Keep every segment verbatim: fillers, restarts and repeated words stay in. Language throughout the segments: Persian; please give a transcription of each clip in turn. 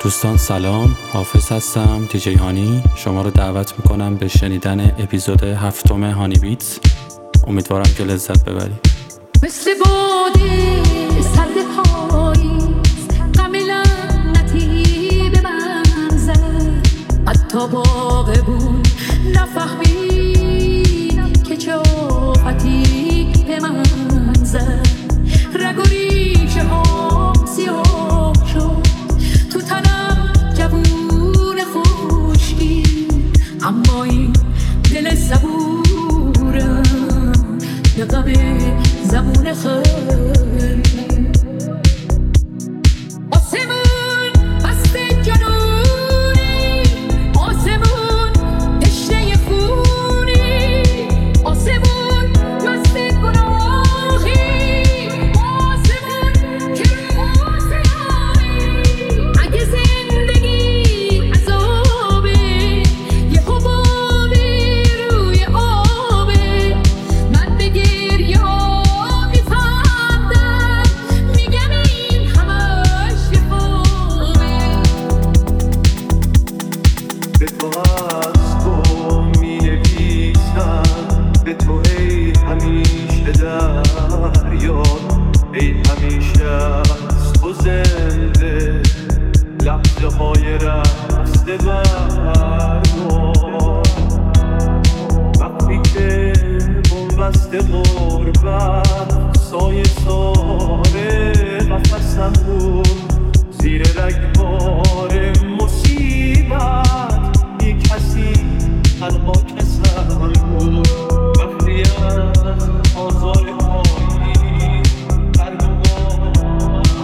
دوستان سلام، حافظ هستم، دیجی هانی. شما رو دعوت میکنم به شنیدن اپیزود هفتم هانی بیتس. امیدوارم که لذت ببرید. مثل باده سرد پاییز غم لعنتی به من زد، حتی باغ بود نفهمید که چه آفتی به من زد. رگ و ریشه ها سیاه شد تو تنم جوون خشکی، اما این دل صبورم به غم زبون خیلی. آسمون بسته جنونی، آسمون تشنه خونی، آسمون بسته گناهی، آسمون که رو سیاهی. اگه زندگی عذابه یه حبابی روی آبه، من به گریه میفهمدم میگم این همش یه خوابه. به تو از تو می نویسم، به تو ای همیشه دریا، ای همیشه از تو زنده لحظه های رسته برگار. وقتی که بنبسته غربت سایه ساره قفصم بود، زیر رگبار مصیبت بی کسی تنها کسم بود. وقتی از آزار پایی بردوان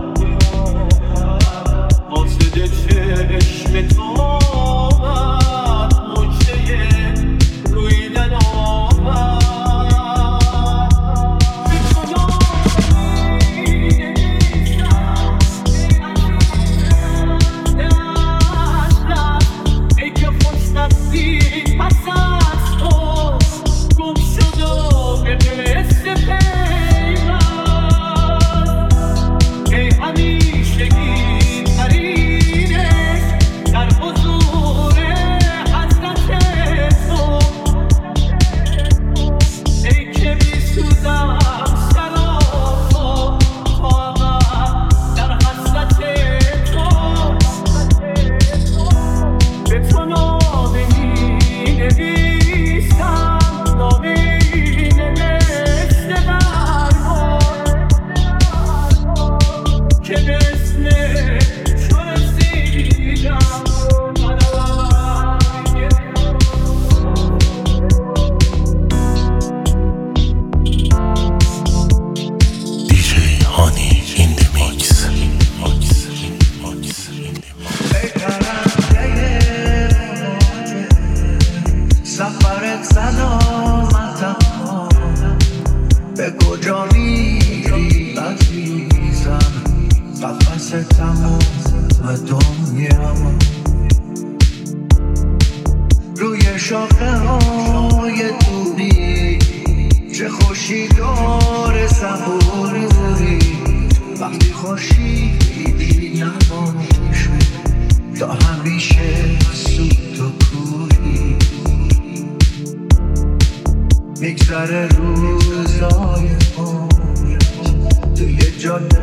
قاصد چشم تو آمد، مجده رویدن آمد. به تو ای که خوش نصیب پس از تو گم شد و به مثل پیوند، ای همیشگی ترینش در حضور حضرت تو، ای که می سوزم سلام خواهم در حضرت تو. به تو نامه می نویسم، نامه ای نوشته برگار که به اسم تو رسیدم. دیجی هانی این دی میکس. ای پرنده سفرت سلامتم، به کجا میری عزیزم؟ قفس تمام دنیا روی شاخه های دوری، چه خوشی داره صبوری. وقتی خورشیدی نباشه تا همیشه سود و کوری، میگذره روزای عمرت توی جاده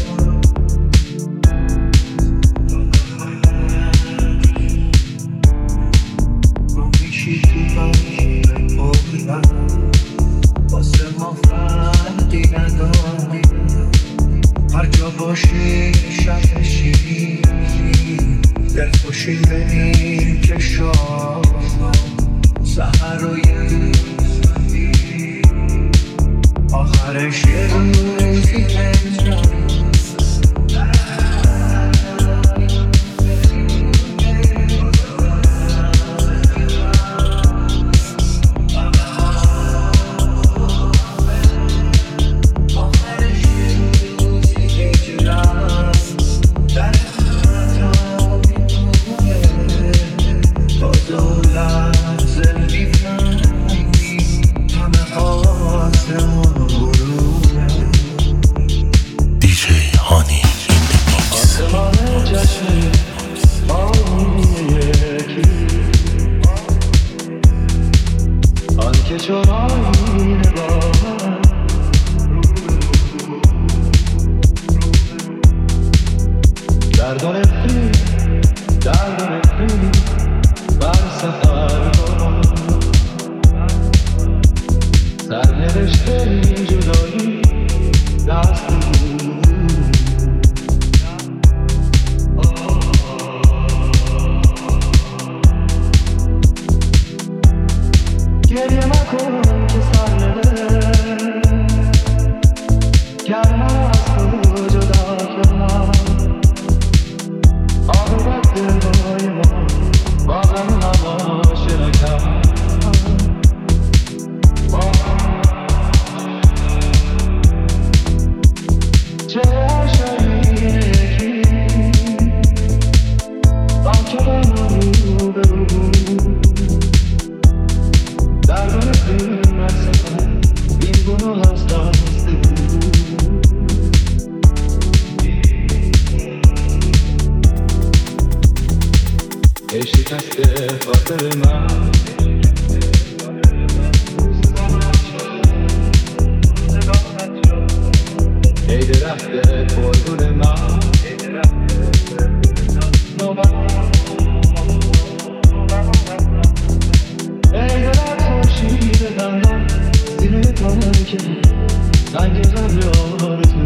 گم میشی تو باشی واسه ما فرقی نداری. هر جا باشی شب شیری، دل خوشی بریم که شام سحر و یه روزی آخرش یه روزی نمی‌داری. همه آسمون غروبه گریه مکن که سر نده گر من از تو جدا کردم عاقبت دلهای ما با غم نباشه نکرد چه عشقی یکی آنکه رو به رو در دل دل مرسم این گناه از دست بود ای شکسته خاطر من ای درخت پرگل من ای درخت خورشید دندان زیر ترکه رنگ قبل آرزو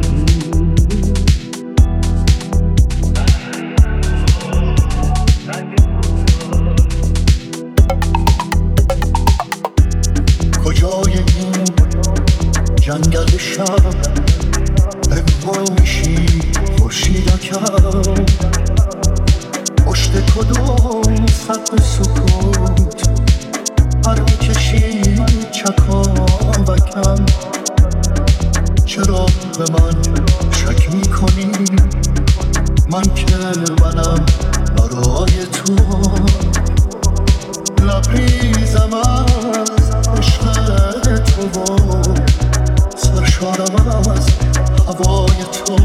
کجای این جنگل شب پنهان میشی خورشید کرد پشت کدوم سقف سکوت پر میکشی چکاوکم چرا به من شک میکنی من که منم برای تو لبریزم از عشق تو و سرشارم از هوای تو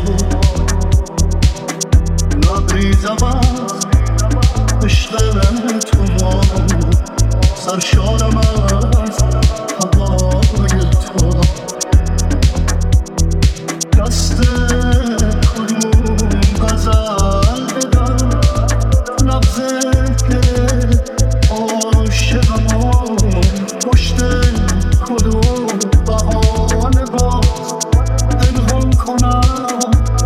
لبریزم از عشق تو و سرشارم از هوای تو دست کدوم غزل بدم نبض عاشقم پشت کدوم بهانه باز پنهان کنم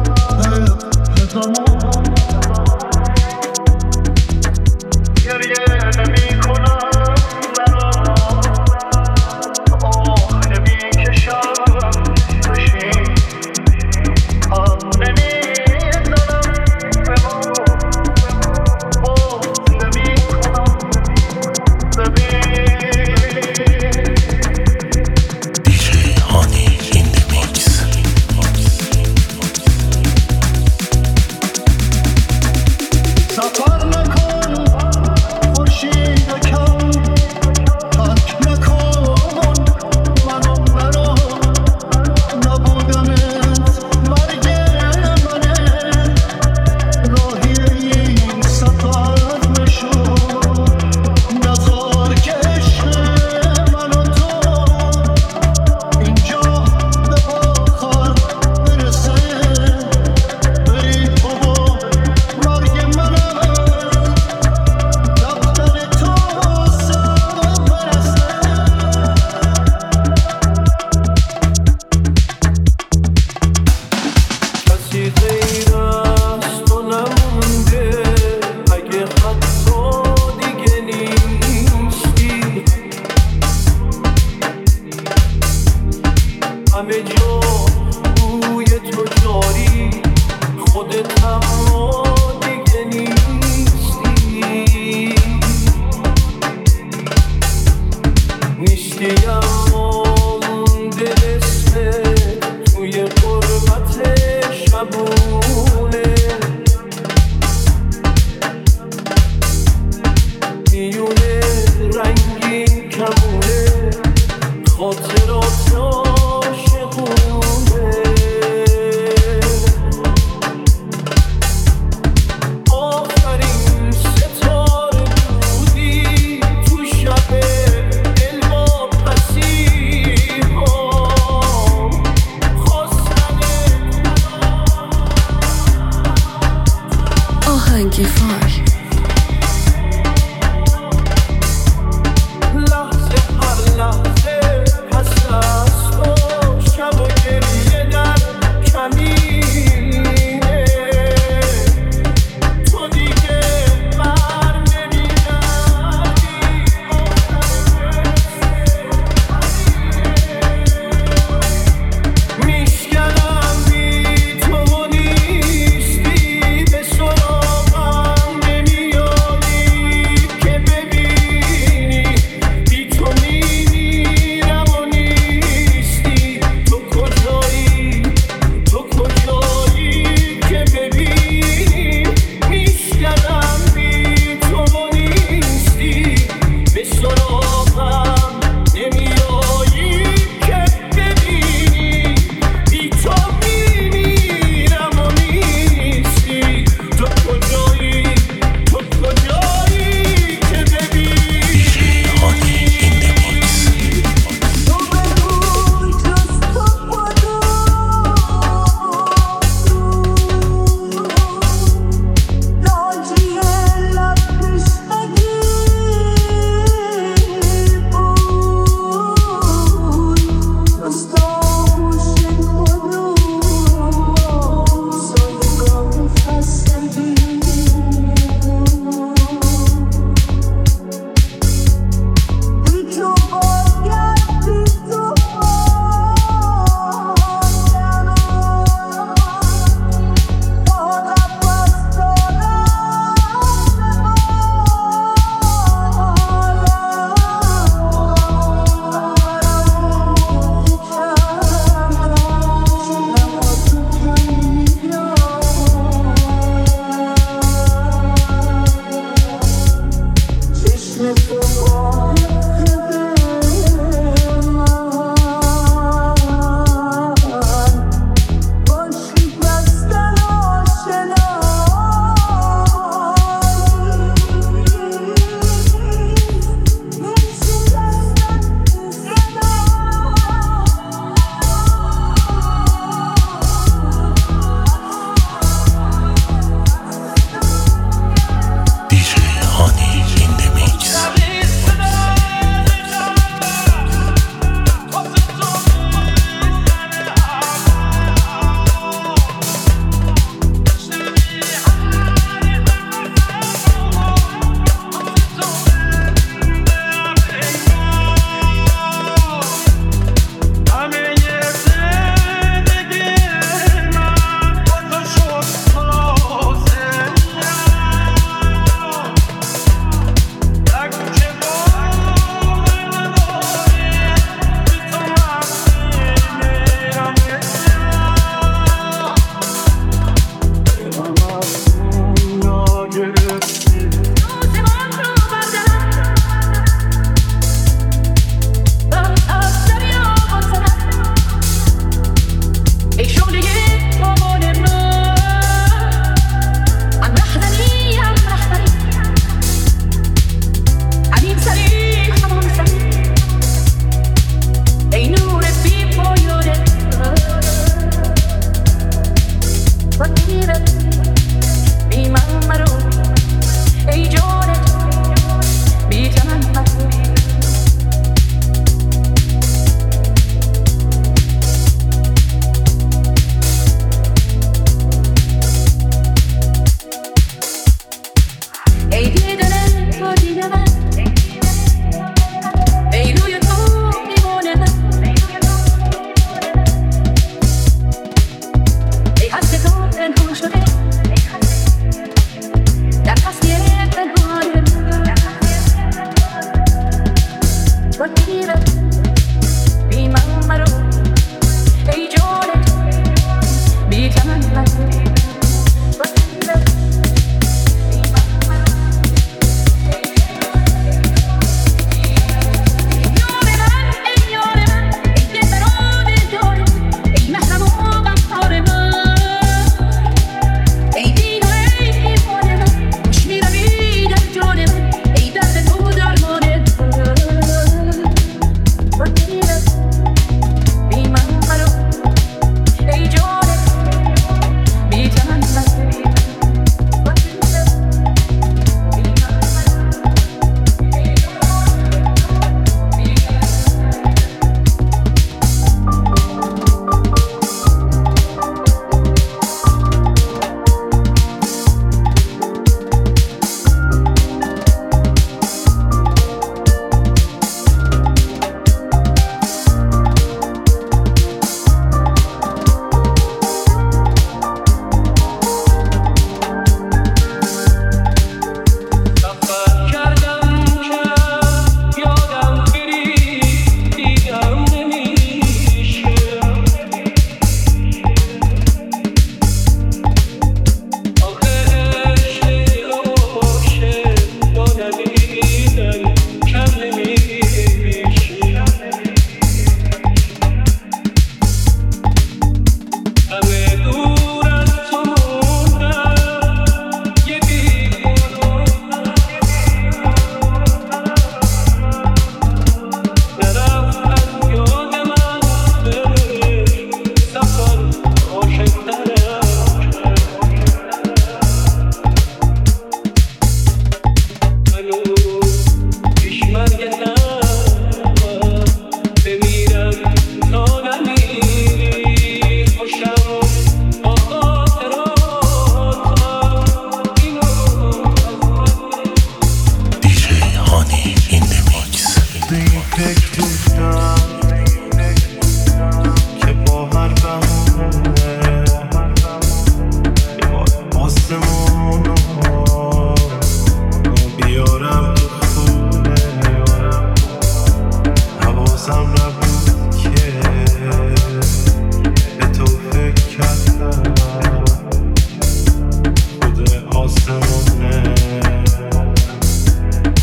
خود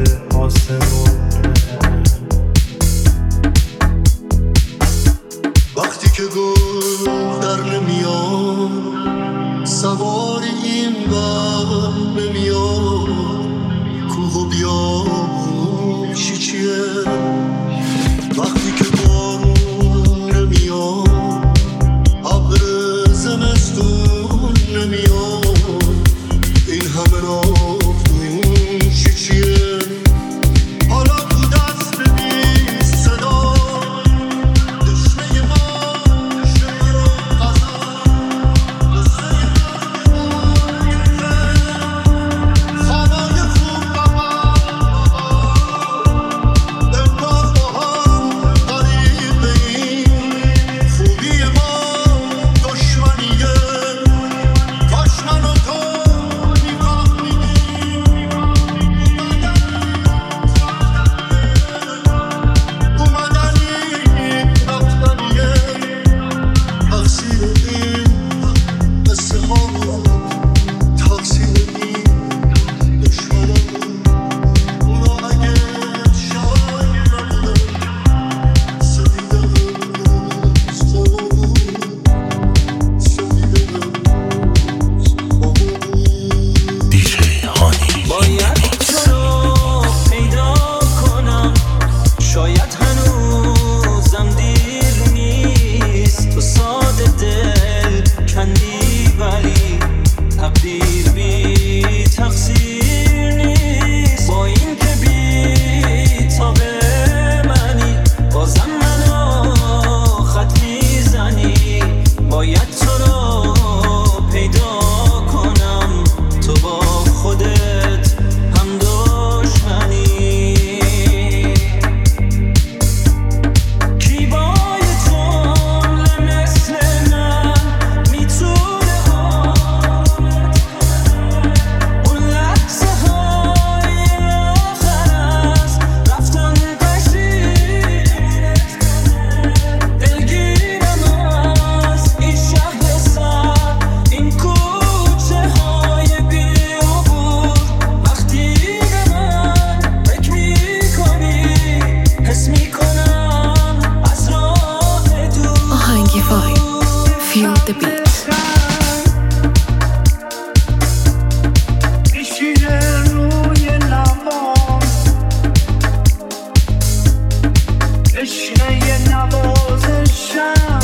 آسمون. وقتی که گل در نمیاد سوار این بر نمیاد کوه و بیابون چی چیه. وقتی که بارون نمیاد ابر زمستون نمیاد این همه رافتون چی چیه. حالا تو دست بی صدا دشمه ما غزل قصه خوابای خوب بابا انگار با هم قریب به این خوبی ما دشمنیه. کاش من و تو نگاه میدیم اومدنی رفتنیه. تقصیر این قصه ها بود، تقصیر این دشمنان. اونا اگه شاید نبودن سفیده هنوز با ما بود، سفیده هنوز با ما بود. دیجی هانی باید تو رو پیدا کنم، شاید هنوزم دیر نیست. تو ساده دل کندی ولی تقدیر بی تقصیر نیست. با این که بی تابه منی بازم منو خط میزنی. باید تو رو پیدا کنم، تو با خودت هم دشمنی. کی با یه جمله مثل من میتونه آمد اون لحظه های آخر از رفتن پشیمونت کنه. دلگیرم از این شهر سر، این کوچه های بیابون. وقتی به من فکر میکنی حس میکنم از راه دور. آهنگی وای Feel the beat. میشینه روی لبام تشنه نوازشم،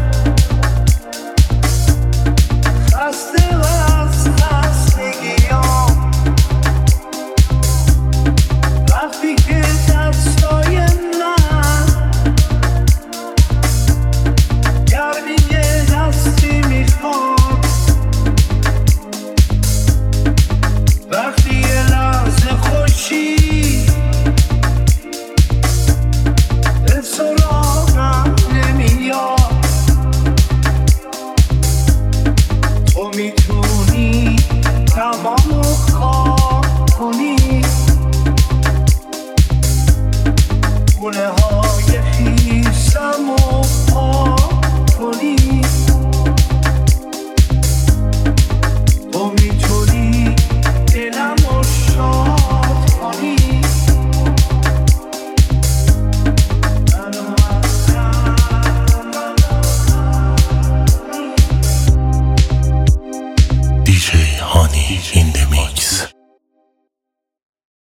خسته و از خستگیام. وقتی که دستای من گرمی یه دستی میخواد، وقتی یه لحظه خوشی به سراغم نمیاد. تو میتونی تمام